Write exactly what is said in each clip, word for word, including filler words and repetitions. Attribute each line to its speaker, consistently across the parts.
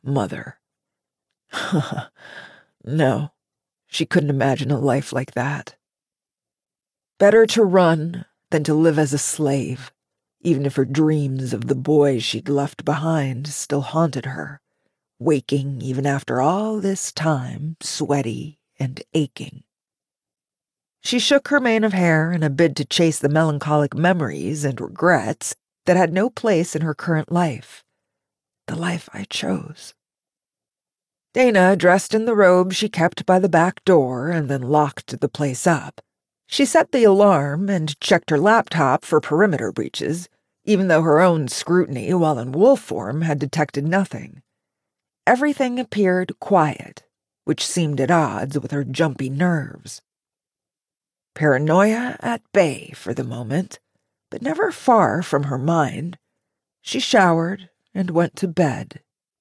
Speaker 1: Mother. No, she couldn't imagine a life like that. Better to run than to live as a slave, even if her dreams of the boys she'd left behind still haunted her, waking even after all this time, sweaty and aching. She shook her mane of hair in a bid to chase the melancholic memories and regrets that had no place in her current life, the life I chose. Dana, dressed in the robe she kept by the back door and then locked the place up. She set the alarm and checked her laptop for perimeter breaches, even though her own scrutiny while in wolf form had detected nothing. Everything appeared quiet, which seemed at odds with her jumpy nerves. Paranoia at bay for the moment, but never far from her mind, she showered and went to bed.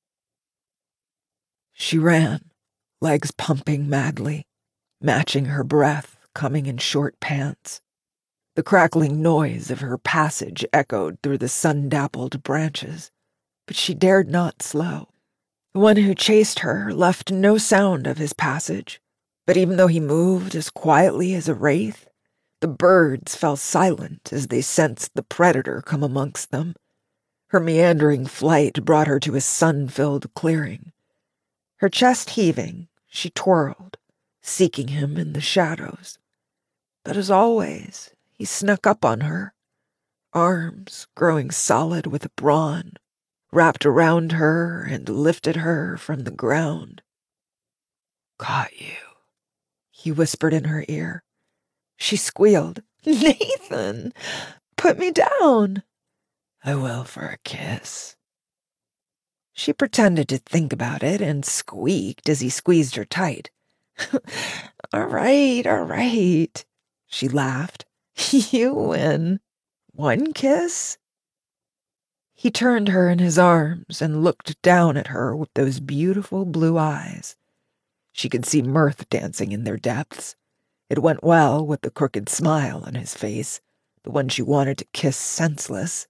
Speaker 1: She ran, legs pumping madly, matching her breath coming in short pants. The crackling noise of her passage echoed through the sun-dappled branches, but she dared not slow. The one who chased her left no sound of his passage, but even though he moved as quietly as a wraith, the birds fell silent as they sensed the predator come amongst them. Her meandering flight brought her to a sun-filled clearing. Her chest heaving, she twirled, seeking him in the shadows. But as always, he snuck up on her, arms growing solid with brawn, wrapped around her and lifted her from the ground. "Caught you," he whispered in her ear. She squealed, "Nathan, put me down." "I will for a kiss." She pretended to think about it and squeaked as he squeezed her tight. "All right, all right," she laughed. "You win. One kiss?" He turned her in his arms and looked down at her with those beautiful blue eyes. She could see mirth dancing in their depths. It went well with the crooked smile on his face, the one she wanted to kiss senseless.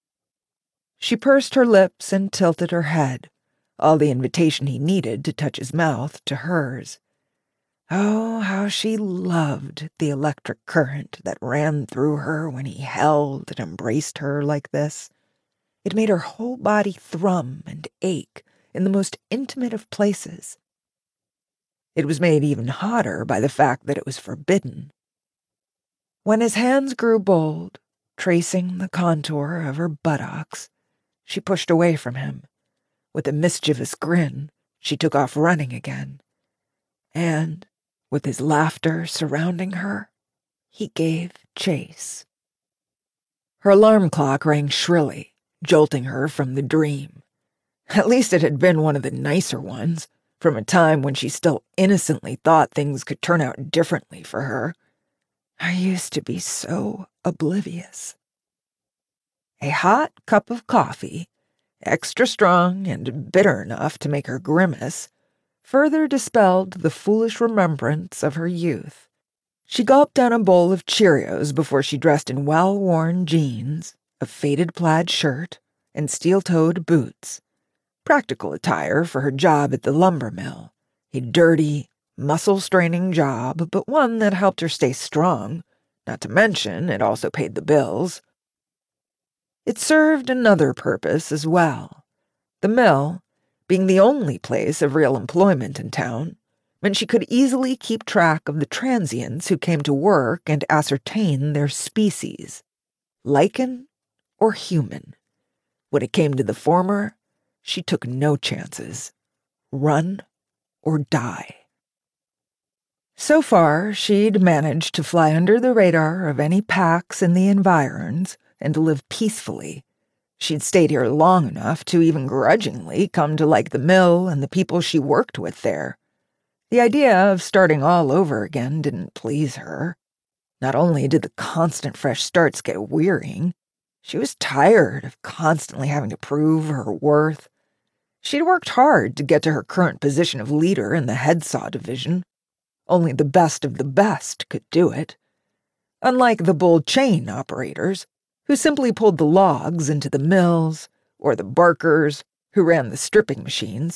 Speaker 1: She pursed her lips and tilted her head, all the invitation he needed to touch his mouth to hers. Oh, how she loved the electric current that ran through her when he held and embraced her like this. It made her whole body thrum and ache in the most intimate of places. It was made even hotter by the fact that it was forbidden. When his hands grew bold, tracing the contour of her buttocks, she pushed away from him. With a mischievous grin, she took off running again. And, with his laughter surrounding her, he gave chase. Her alarm clock rang shrilly, jolting her from the dream. At least it had been one of the nicer ones, from a time when she still innocently thought things could turn out differently for her. I used to be so oblivious. A hot cup of coffee, extra strong and bitter enough to make her grimace, further dispelled the foolish remembrance of her youth. She gulped down a bowl of Cheerios before she dressed in well-worn jeans, a faded plaid shirt, and steel-toed boots. Practical attire for her job at the lumber mill. A dirty, muscle-straining job, but one that helped her stay strong. Not to mention, it also paid the bills. It served another purpose as well. The mill, being the only place of real employment in town, meant she could easily keep track of the transients who came to work and ascertain their species, lichen or human. When it came to the former, she took no chances. Run or die. So far, she'd managed to fly under the radar of any packs in the environs and live peacefully. She'd stayed here long enough to even grudgingly come to like the mill and the people she worked with there. The idea of starting all over again didn't please her. Not only did the constant fresh starts get wearying, she was tired of constantly having to prove her worth. She'd worked hard to get to her current position of leader in the headsaw division. Only the best of the best could do it. Unlike the bull chain operators, who simply pulled the logs into the mills, or the barkers, who ran the stripping machines,